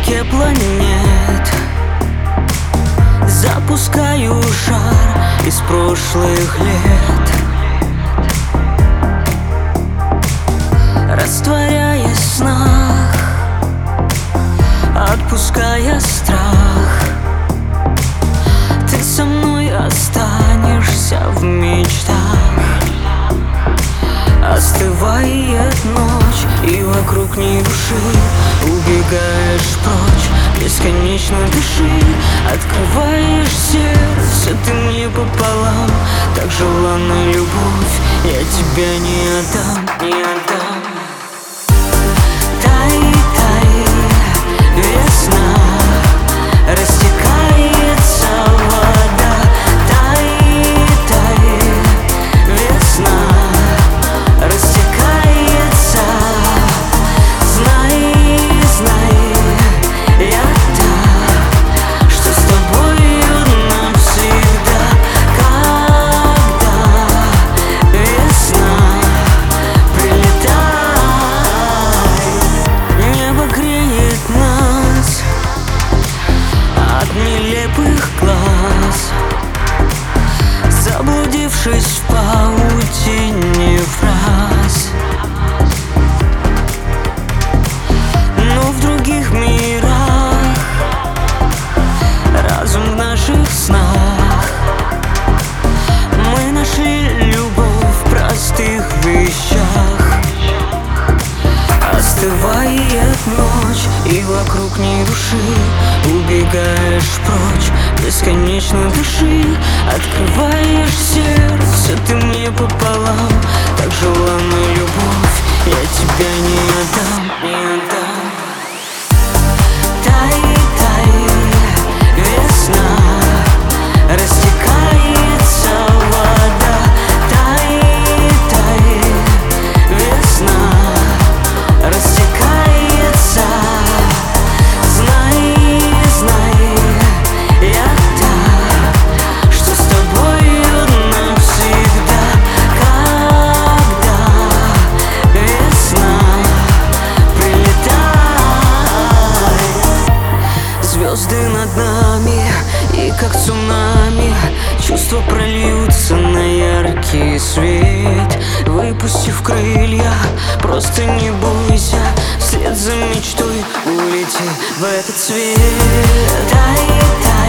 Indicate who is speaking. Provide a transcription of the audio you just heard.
Speaker 1: потоке планет. Запускаю шар из прошлых лет, растворяясь в снах, отпуская страх. Ты со мной останешься в мечтах. Остывает ночь, и вокруг ни души. Убегаешь прочь, бесконечно дыши. Открываешь сердце ты мне пополам. Так желанна любовь, я тебя не отдам, не отдам. Тай, тай, весна, растекается вода. Тай, тай, весна, растекается. Знай, знай, я та, что с тобою навсегда. Когда весна, прилетай. Небо греет нас от нелепых глаз, заблудившись в паутине фраз. Но в других мирах разум в наших снах. Мы нашли любовь в простых вещах. Остывает ночь, и вокруг ни души. Убегаешь прочь, бесконечно дыши. Открываешь сердце ты мне пополам. Так желанна любовь, я тебя не отдам, не отдам. Тай, тай, весна, растекается вода. Тай, тай, весна, растекается. Знай, знай, я та, что с тобою навсегда. Когда весна, прилетай. Звезды над нами, и как цунами чувства прольются на яркий свет. Выпустив крылья, просто не бойся. Вслед за мечтой улети в этот свет. Тай, тай.